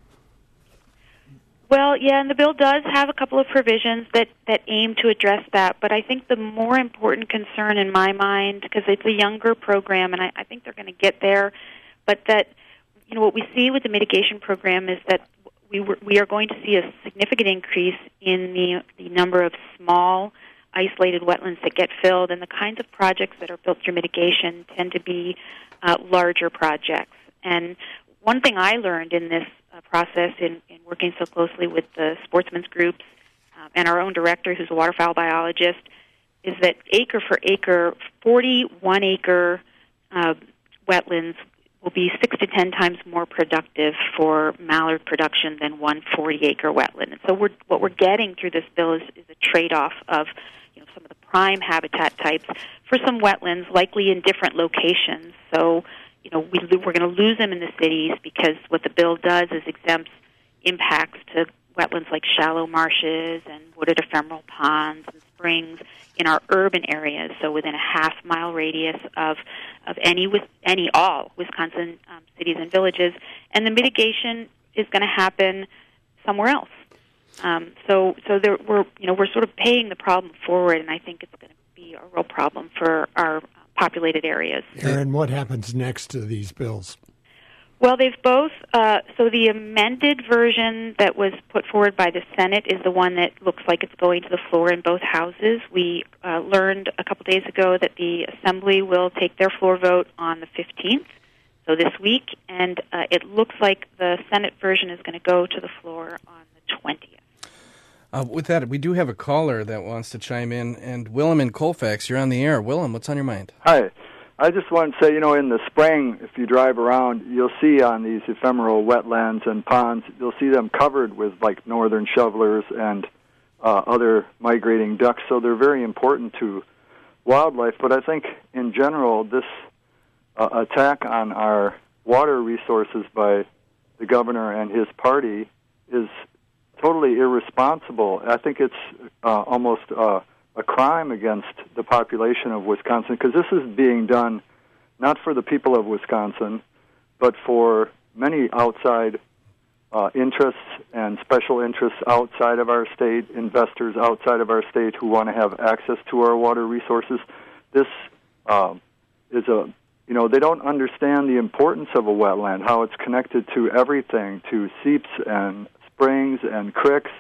Well, yeah, and the bill does have a couple of provisions that, that aim to address that, but I think the more important concern in my mind, because it's a younger program, and I, I think they're going to get there, but that, you know, what we see with the mitigation program is that we were, we are going to see a significant increase in the, the number of small, isolated wetlands that get filled, and the kinds of projects that are built through mitigation tend to be uh, larger projects. And one thing I learned in this uh, process, in, in working so closely with the sportsmen's groups um, and our own director, who's a waterfowl biologist, is that acre for acre, forty-one acre uh, wetlands will be six to ten times more productive for mallard production than one forty-acre wetland. And so we're, what we're getting through this bill is, is a trade-off of, you know, some of the prime habitat types for some wetlands, likely in different locations. So, you know, we, we're going to lose them in the cities because what the bill does is exempts impacts to wetlands like shallow marshes and wooded ephemeral ponds and springs in our urban areas, so within a half-mile radius of of any with any all Wisconsin um, cities and villages, and the mitigation is going to happen somewhere else. Um, so, so there, we're you know we're sort of paying the problem forward, and I think it's going to be a real problem for our populated areas. Aaron, what happens next to these bills? Well, they've both, uh, so the amended version that was put forward by the Senate is the one that looks like it's going to the floor in both houses. We uh, learned a couple days ago that the Assembly will take their floor vote on the fifteenth, so this week, and uh, it looks like the Senate version is going to go to the floor on the twentieth. Uh, with that, we do have a caller that wants to chime in, and Willem in Colfax, you're on the air. Willem, what's on your mind? Hi. I just want to say, you know, in the spring, if you drive around, you'll see on these ephemeral wetlands and ponds, you'll see them covered with, like, northern shovelers and uh, other migrating ducks. So they're very important to wildlife. But I think, in general, this uh, attack on our water resources by the governor and his party is totally irresponsible. I think it's uh, almost... Uh, a crime against the population of Wisconsin, because this is being done not for the people of Wisconsin, but for many outside uh, interests and special interests outside of our state, investors outside of our state who want to have access to our water resources. This uh, is a, you know, they don't understand the importance of a wetland, how it's connected to everything, to seeps and springs and creeks.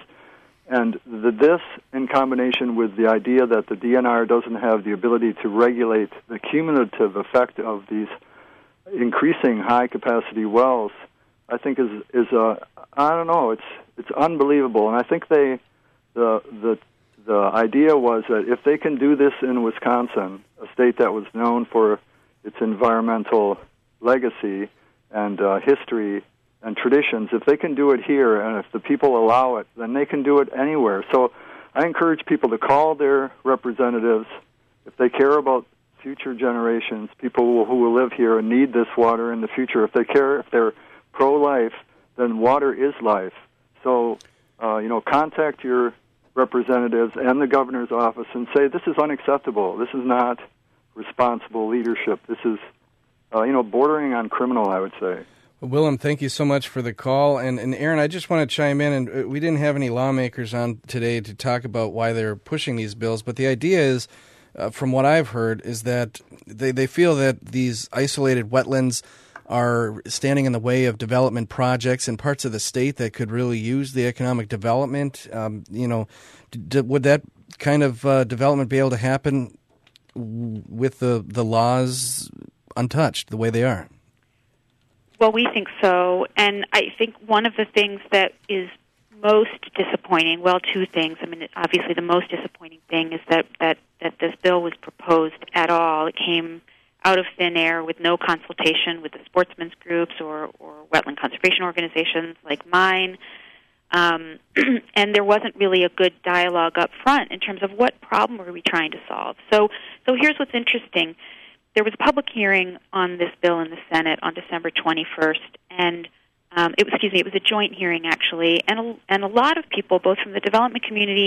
And the, this, in combination with the idea that the D N R doesn't have the ability to regulate the cumulative effect of these increasing high-capacity wells, I think is is a I don't know it's it's unbelievable. And I think they the the the idea was that if they can do this in Wisconsin, a state that was known for its environmental legacy and uh, history and traditions, if they can do it here and if the people allow it, then they can do it anywhere. So I encourage people to call their representatives if they care about future generations, people who will live here and need this water in the future. If they care, if they're pro-life, then water is life. So, uh, you know, contact your representatives and the governor's office and say, this is unacceptable. This is not responsible leadership. This is, uh, you know, bordering on criminal, I would say. Well, Willem, thank you so much for the call. And, and Aaron, I just want to chime in, and we didn't have any lawmakers on today to talk about why they're pushing these bills, but the idea is, uh, from what I've heard, is that they, they feel that these isolated wetlands are standing in the way of development projects in parts of the state that could really use the economic development. Um, you know, d- d- would that kind of uh, development be able to happen with the, the laws untouched the way they are? Well, we think so, and I think one of the things that is most disappointing, well, two things. I mean, obviously the most disappointing thing is that, that, that this bill was proposed at all. It came out of thin air with no consultation with the sportsmen's groups or, or wetland conservation organizations like mine, um, and there wasn't really a good dialogue up front in terms of what problem were we trying to solve. So, so here's what's interesting. There was a public hearing on this bill in the Senate on December twenty-first, and um, it was, excuse me, it was a joint hearing actually, and a, and a lot of people, both from the development community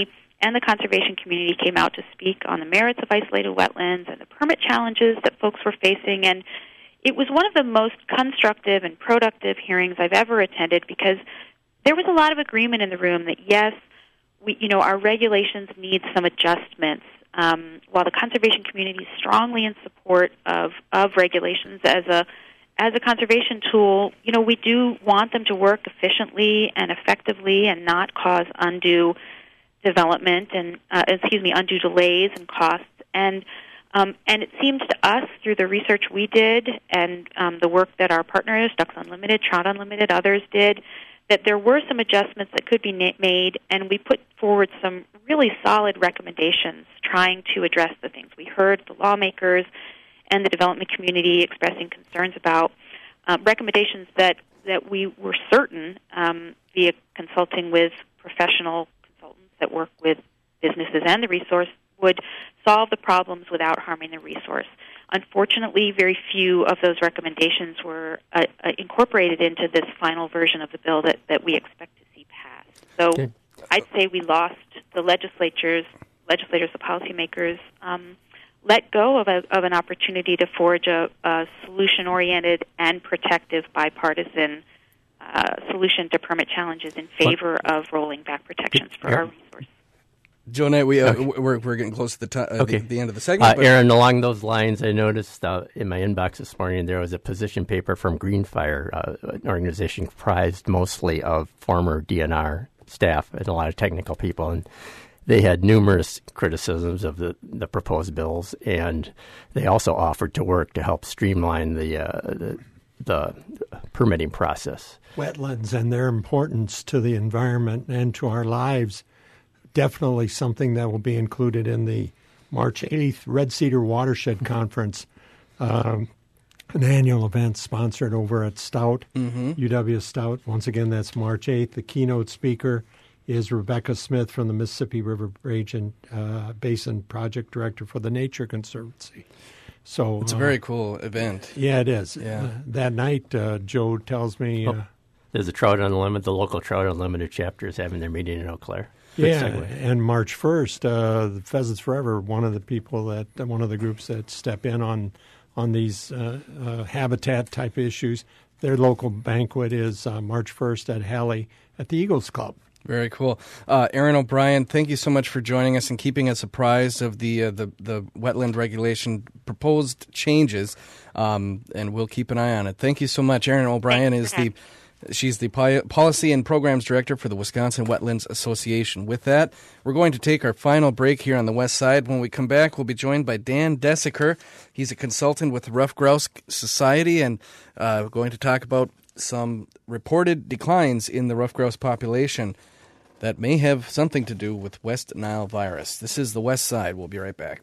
and the conservation community came out to speak on the merits of isolated wetlands and the permit challenges that folks were facing. And it was one of the most constructive and productive hearings I've ever attended because there was a lot of agreement in the room that, yes, we, you know, our regulations need some adjustments. Um, while the conservation community is strongly in support of, of regulations as a as a conservation tool, you know, we do want them to work efficiently and effectively and not cause undue development and, uh, excuse me, undue delays and costs. And um, and it seems to us through the research we did and um, the work that our partners, Ducks Unlimited, Trout Unlimited, others did, that there were some adjustments that could be na- made, and we put forward some really solid recommendations trying to address the things we heard the lawmakers and the development community expressing concerns about, uh, recommendations that, that we were certain, um, via consulting with professional consultants that work with businesses and the resource, would solve the problems without harming the resource. Unfortunately, very few of those recommendations were uh, uh, incorporated into this final version of the bill that, that we expect to see passed. So okay. I'd say we lost the legislatures, legislators, the policymakers, um, let go of, a, of an opportunity to forge a, a solution-oriented and protective bipartisan uh, solution to permit challenges in favor what? of rolling back protections for yeah. our resources. Joe Knight, we, uh, okay. we're, we're getting close to the, t- uh, okay. the, the end of the segment. Uh, Aaron, along those lines, I noticed uh, in my inbox this morning there was a position paper from Greenfire, uh, an organization comprised mostly of former D N R staff and a lot of technical people, and they had numerous criticisms of the, the proposed bills, and they also offered to work to help streamline the, uh, the, the permitting process. Wetlands and their importance to the environment and to our lives, definitely something that will be included in the March eighth Red Cedar Watershed Conference, um, an annual event sponsored over at Stout, mm-hmm. U W Stout. Once again, that's March eighth. The keynote speaker is Rebecca Smith from the Mississippi River Region uh, Basin Project Director for the Nature Conservancy. So it's a very uh, cool event. Yeah, it is. Yeah. Uh, that night, uh, Joe tells me... Uh, oh, there's a Trout Unlimited, the local Trout Unlimited chapter is having their meeting in Eau Claire. Good yeah, segue. And March first, uh, the Pheasants Forever, one of the people that, one of the groups that step in on on these uh, uh, habitat-type issues, their local banquet is uh, March first at Halley at the Eagles Club. Very cool. Uh, Aaron O'Brien, thank you so much for joining us and keeping us apprised of the uh, the, the wetland regulation proposed changes, um, and we'll keep an eye on it. Thank you so much. Aaron O'Brien is the she's the Policy and Programs Director for the Wisconsin Wetlands Association. With that, we're going to take our final break here on the West Side. When we come back, we'll be joined by Dan Desiker. He's a consultant with the Ruffed Grouse Society, and uh, we're going to talk about some reported declines in the ruffed grouse population that may have something to do with West Nile virus. This is the West Side. We'll be right back.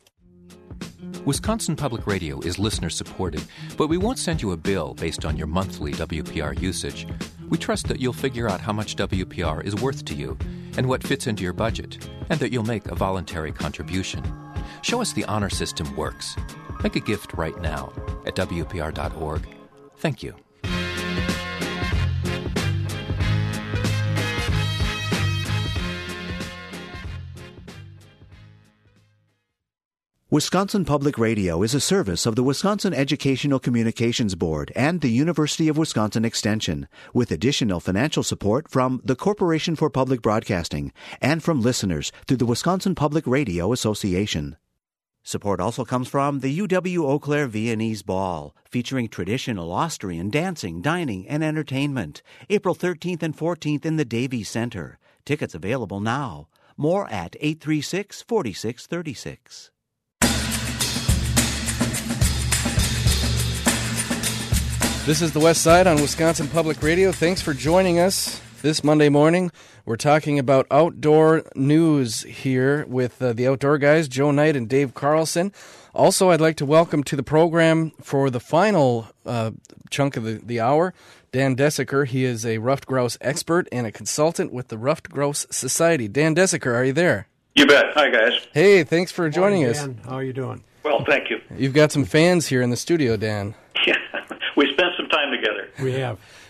Wisconsin Public Radio is listener-supported, but we won't send you a bill based on your monthly W P R usage. We trust that you'll figure out how much W P R is worth to you and what fits into your budget, and that you'll make a voluntary contribution. Show us the honor system works. Make a gift right now at W P R dot org. Thank you. Wisconsin Public Radio is a service of the Wisconsin Educational Communications Board and the University of Wisconsin Extension, with additional financial support from the Corporation for Public Broadcasting and from listeners through the Wisconsin Public Radio Association. Support also comes from the U W Eau Claire Viennese Ball, featuring traditional Austrian dancing, dining, and entertainment, April thirteenth and fourteenth in the Davies Center. Tickets available now. More at eight three six, four six three six. This is the West Side on Wisconsin Public Radio. Thanks for joining us this Monday morning. We're talking about outdoor news here with uh, the outdoor guys, Joe Knight and Dave Carlson. Also, I'd like to welcome to the program for the final uh, chunk of the, the hour, Dan Desiker. He is a ruffed grouse expert and a consultant with the Ruffed Grouse Society. Dan Desiker, are you there? You bet. Hi, guys. Hey, thanks for joining Morning, us. Dan. How are you doing? Well, thank you. You've got some fans here in the studio, Dan. Yeah, we spent some time together. We have.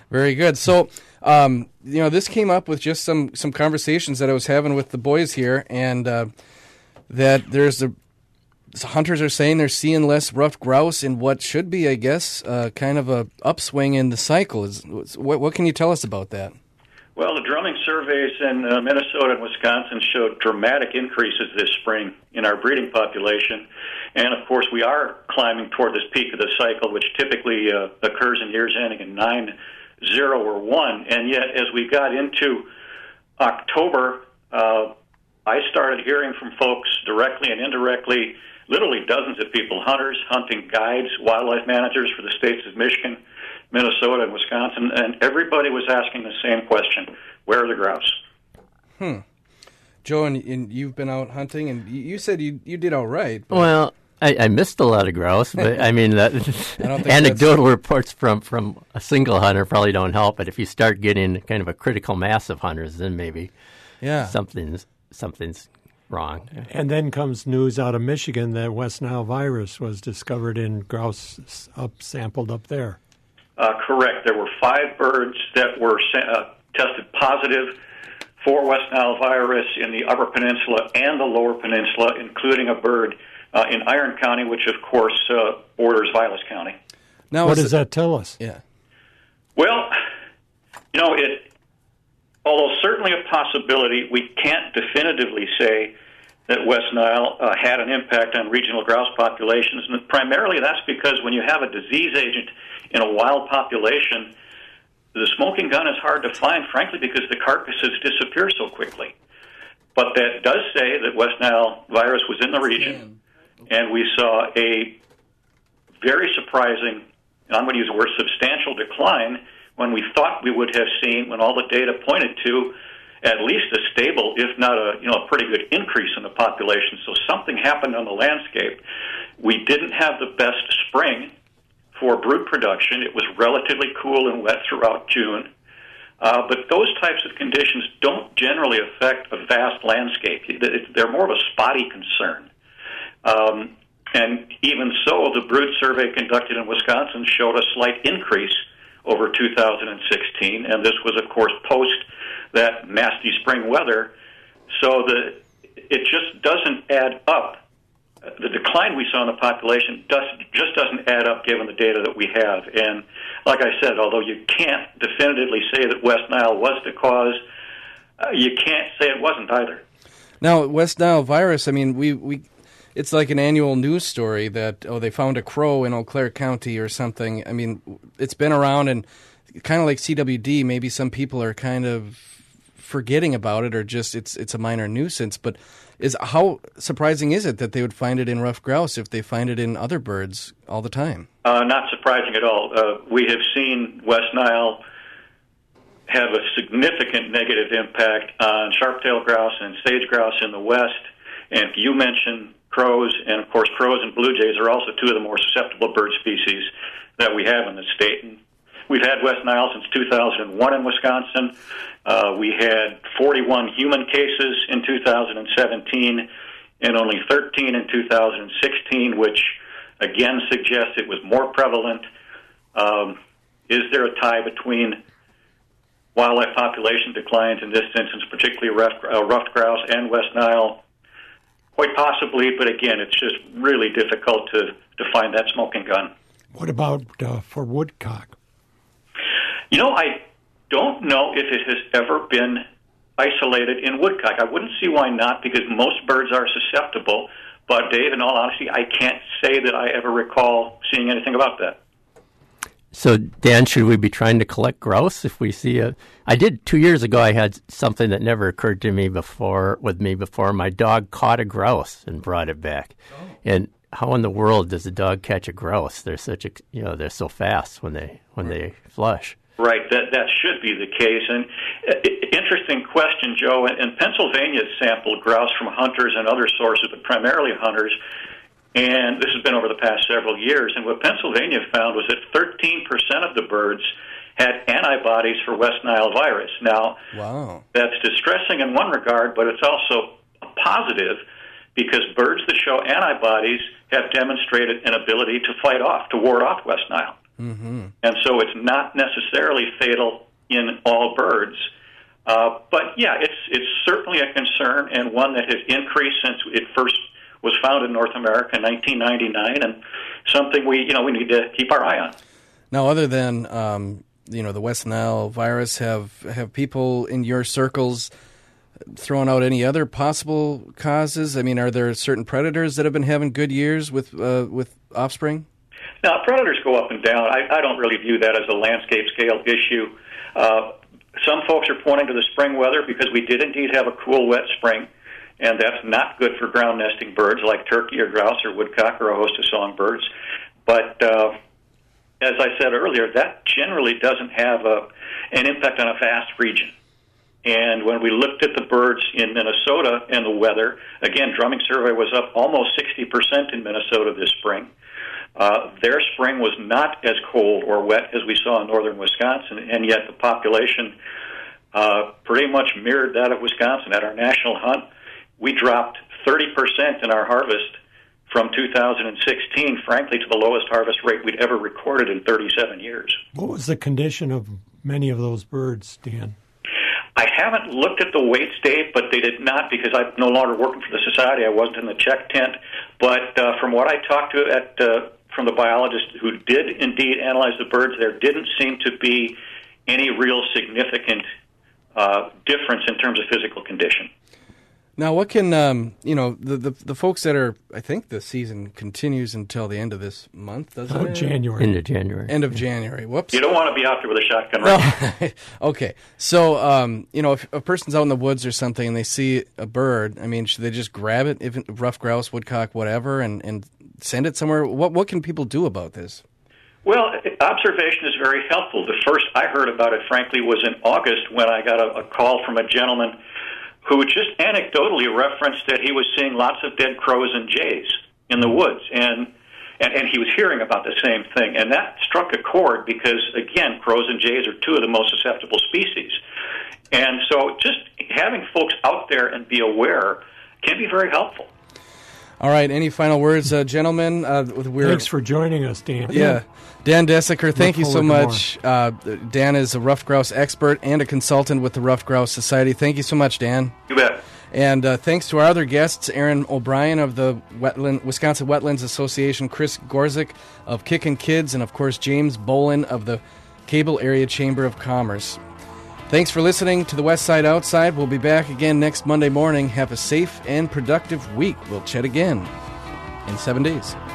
Very good. So, um, you know, this came up with just some, some conversations that I was having with the boys here, and uh, that there's a hunters are saying they're seeing less ruffed grouse in what should be, I guess, uh, kind of a upswing in the cycle. Is what, what can you tell us about that? Well, the drumming surveys in uh, Minnesota and Wisconsin showed dramatic increases this spring in our breeding population. And, of course, we are climbing toward this peak of the cycle, which typically uh, occurs in years ending in nine, zero, or one. And yet, as we got into October, uh, I started hearing from folks directly and indirectly, literally dozens of people, hunters, hunting guides, wildlife managers for the states of Michigan, Minnesota, and Wisconsin, and everybody was asking the same question: where are the grouse? Hmm. Joe, and, and you've been out hunting, and you, you said you you did all right. But... Well, I, I missed a lot of grouse, but I mean, that, I don't think anecdotal that's... reports from, from a single hunter probably don't help. But if you start getting kind of a critical mass of hunters, then maybe yeah. something's something's wrong. And then comes news out of Michigan that West Nile virus was discovered in grouse up sampled up there. Uh, correct. There were five birds that were uh, tested positive for West Nile virus in the Upper Peninsula and the Lower Peninsula, including a bird uh, in Iron County, which, of course, uh, borders Vilas County. Now, what does that tell us? Yeah. Well, you know, it. Although certainly a possibility, we can't definitively say that West Nile uh, had an impact on regional grouse populations. And primarily that's because when you have a disease agent in a wild population, the smoking gun is hard to find, frankly, because the carcasses disappear so quickly. But that does say that West Nile virus was in the region, and we saw a very surprising, and I'm going to use the word substantial decline, when we thought we would have seen, when all the data pointed to at least a stable, if not a you know a pretty good increase in the population. So something happened on the landscape. We didn't have the best spring for brood production. It was relatively cool and wet throughout June. Uh, but those types of conditions don't generally affect a vast landscape. They're more of a spotty concern. Um, and even so, the brood survey conducted in Wisconsin showed a slight increase over two thousand sixteen, and this was, of course, post that nasty spring weather. So the it just doesn't add up. The decline we saw in the population does, just doesn't add up given the data that we have. And like I said, although you can't definitively say that West Nile was the cause, uh, you can't say it wasn't either. Now, West Nile virus, I mean, we, we it's like an annual news story that, oh, they found a crow in Eau Claire County or something. I mean, it's been around, and kind of like C W D, maybe some people are kind of forgetting about it, or just it's it's a minor nuisance. But is how surprising is it that they would find it in ruffed grouse if they find it in other birds all the time? Uh, not surprising at all. Uh, we have seen West Nile have a significant negative impact on sharp-tailed grouse and sage grouse in the west. And you mentioned crows, and of course crows and blue jays are also two of the more susceptible bird species that we have in the state. And we've had West Nile since two thousand one in Wisconsin. Uh, we had forty-one human cases in two thousand seventeen and only thirteen in two thousand sixteen, which again suggests it was more prevalent. Um, is there a tie between wildlife population declines in this instance, particularly ruffed, uh, ruffed grouse and West Nile? Quite possibly, but again, it's just really difficult to, to find that smoking gun. What about uh, for woodcock? You know, I don't know if it has ever been isolated in woodcock. I wouldn't see why not, because most birds are susceptible. But, Dave, in all honesty, I can't say that I ever recall seeing anything about that. So, Dan, should we be trying to collect grouse if we see a... I did, two years ago, I had something that never occurred to me before, with me before. My dog caught a grouse and brought it back. Oh. And how in the world does a dog catch a grouse? They're such a, you know, they're so fast when they when they flush. Right, that that should be the case. And uh, interesting question, Joe. In Pennsylvania, sampled grouse from hunters and other sources, but primarily hunters. And this has been over the past several years. And what Pennsylvania found was that thirteen percent of the birds had antibodies for West Nile virus. Now, wow. That's distressing in one regard, but it's also a positive, because birds that show antibodies have demonstrated an ability to fight off, to ward off West Nile. Mm-hmm. And so it's not necessarily fatal in all birds. Uh, but, yeah, it's it's certainly a concern, and one that has increased since it first was found in North America in nineteen ninety-nine, and something we, you know, we need to keep our eye on. Now, other than, um, you know, the West Nile virus, have, have people in your circles thrown out any other possible causes? I mean, are there certain predators that have been having good years with uh, with offspring? Now, predators go up and down. I, I don't really view that as a landscape scale issue. Uh, some folks are pointing to the spring weather because we did indeed have a cool, wet spring, and that's not good for ground nesting birds like turkey or grouse or woodcock or a host of songbirds. But uh, as I said earlier, that generally doesn't have a, an impact on a vast region. And when we looked at the birds in Minnesota and the weather, again, drumming survey was up almost sixty percent in Minnesota this spring. Uh, their spring was not as cold or wet as we saw in northern Wisconsin, and yet the population uh, pretty much mirrored that of Wisconsin. At our national hunt, we dropped thirty percent in our harvest from two thousand sixteen, frankly, to the lowest harvest rate we'd ever recorded in thirty-seven years. What was the condition of many of those birds, Dan? I haven't looked at the weights, Dave, but they did not, because I'm no longer working for the society. I wasn't in the check tent. But uh, from what I talked to at uh, from the biologist who did indeed analyze the birds, there didn't seem to be any real significant uh, difference in terms of physical condition. Now, what can, um, you know, the, the the folks that are, I think the season continues until the end of this month, doesn't oh, it? January. End of January. End of January. Whoops. You don't want to be out there with a shotgun, right? No. Okay. So, um, you know, if a person's out in the woods or something and they see a bird, I mean, should they just grab it, if rough grouse, woodcock, whatever, and, and send it somewhere? What what can people do about this? Well, observation is very helpful. The first I heard about it, frankly, was in August when I got a, a call from a gentleman who just anecdotally referenced that he was seeing lots of dead crows and jays in the woods, and, and and he was hearing about the same thing, and that struck a chord because, again, crows and jays are two of the most susceptible species, and so just having folks out there and be aware can be very helpful. All right, any final words, uh, gentlemen? Uh, we're, Thanks for joining us, Dan. Yeah. Dan Desiker, thank Look you so forward to much. Uh, Dan is a ruffed grouse expert and a consultant with the Ruffed Grouse Society. Thank you so much, Dan. You bet. And uh, thanks to our other guests, Aaron O'Brien of the Wetland, Wisconsin Wetlands Association, Chris Gorzik of Kickin' Kids, and, of course, James Bolin of the Cable Area Chamber of Commerce. Thanks for listening to the West Side Outside. We'll be back again next Monday morning. Have a safe and productive week. We'll chat again in seven days.